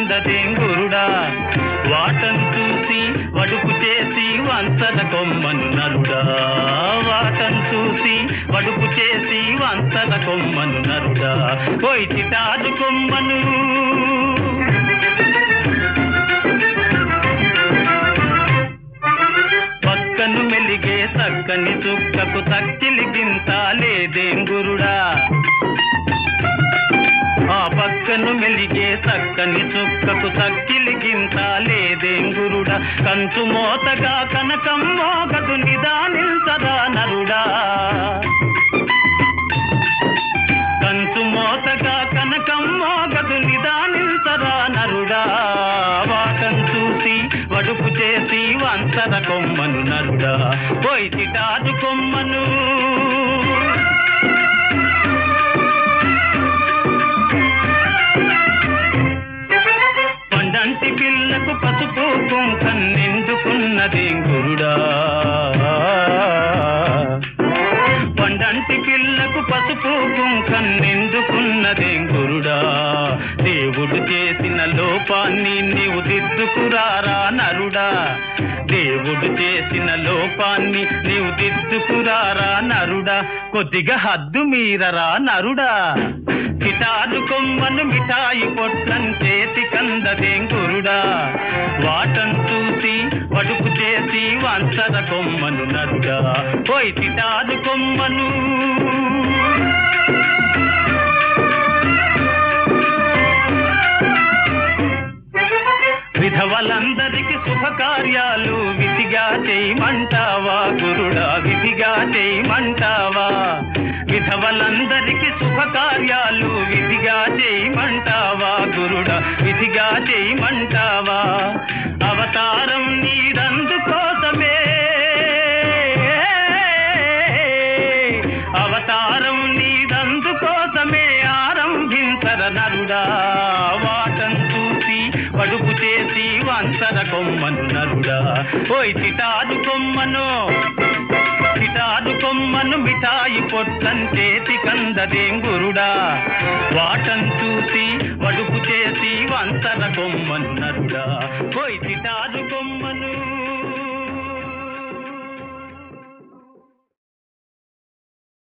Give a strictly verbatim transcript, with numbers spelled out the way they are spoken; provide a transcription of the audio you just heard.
కందదేం గురుడా వాటం చూసి వడుపు చేసి వంచన కొమ్మను నరుడా వాటం చూసి వడుపు చేసి వంచన కొమ్మను నరుడా పోయి చిటాదు కొమ్మను పక్కను మెలిగే చక్కని చుక్కకు తక్కిలి గింత లేదేం గురుడా ఆ పక్కను మెలిగే చక్కని చుక్కకు తక్కిలి గింత లేదేం గురుడా కంచు మోతగా కనకం మోగదు నిదానిల్సదా నరుడా కంచు మోతగా కనకం మోగదు నిదానిల్సదా నరుడా వాటం చూసి వడుపు చేసి వంచన కొమ్మను నరుడా పోయి చిటాదు కొమ్మను పండంటి పిల్లకు పసుపు కుంకన్నెందుకున్నదేం గురుడా పండంటి పిల్లకు పసుపు కుంకన్నెందుకున్నదేం గురుడా దేవుడు చేసిన లోపాన్ని నీవు దిద్దుకురారా నరుడా దేవుడు చేసిన లోపాన్ని నీవు దిద్దుకురారా నరుడా కొద్దిగా హద్దు మీరరా నరుడా చిటాదు కొమ్మను మిఠాయి పొట్లం చేతి కందదేం గురుడా వాటం చూసి వడుపు చేసి వంచన కొమ్మను నరుడా పోయి చిటాదు కొమ్మను విధవలందరికి శుభకార్యాలు విధిగా చేయమంటావా గురుడా విధిగా చేయమంటావా విధవలందరికి శుభకార్యాలు విధిగా చేయమంటావా గురుడా విధిగా చేయమంటావా అవతారం నీదందుకోసమే అవతారం నీదందుకోసమే ఆరంభించర నరుడా వాటం చూసి వడుపు చేసి వంచన కొమ్మను నరుడా ఓయ్ చిటాదు కొమ్మను చిటాదు కొమ్మను మిఠాయి పొట్లం చేతి కందదేం గురుడా వాటం చూసి వడుపు చేసి వంచన కొమ్మను నరుడా ఓయ్ చిటాదు కొమ్మను